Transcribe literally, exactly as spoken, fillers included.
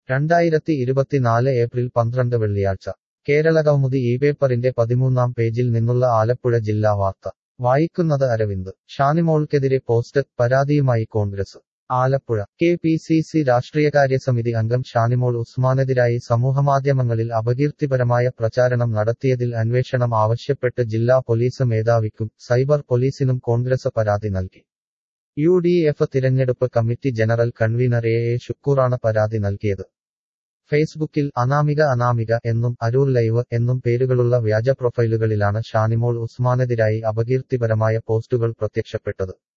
രണ്ടായിരത്തി ഇരുപത്തിനാല് ഏപ്രിൽ പന്ത്രണ്ട് വെള്ളിയാഴ്ച കേരളകൗമുദി ഈ പേപ്പറിന്റെ പതിമൂന്നാം പേജിൽ നിന്നുള്ള ആലപ്പുഴ ജില്ലാ വാർത്ത വായിക്കുന്നത് അരവിന്ദ്. ഷാനിമോൾക്കെതിരെ പോസ്റ്റ്, പരാതിയുമായി Congress. Alappuzha K P C C രാഷ്ട്രീയകാര്യസമിതി അംഗം ഷാനിമോൾ ഉസ്മാനെതിരായി സമൂഹമാധ്യമങ്ങളിൽ അപകീർത്തിപരമായ പ്രചാരണം നടത്തിയതിൽ അന്വേഷണം ആവശ്യപ്പെട്ട് ജില്ലാ പോലീസ് മേധാവിക്കും സൈബർ പോലീസിനും കോൺഗ്രസ് പരാതി നൽകി. യു ഡി എഫ് തിരഞ്ഞെടുപ്പ് committee general convener A A ഷുക്കൂറാണ് പരാതി നൽകിയത്. ഫേസ്ബുക്കിൽ അനാമിക അനാമിക എന്നും അരൂർ ലൈവ് എന്നും പേരുകളുള്ള വ്യാജ പ്രൊഫൈലുകളിലാണ് ഷാനിമോൾ ഉസ്മാനെതിരായി അപകീർത്തിപരമായ പോസ്റ്റുകൾ പ്രത്യക്ഷപ്പെട്ടത്.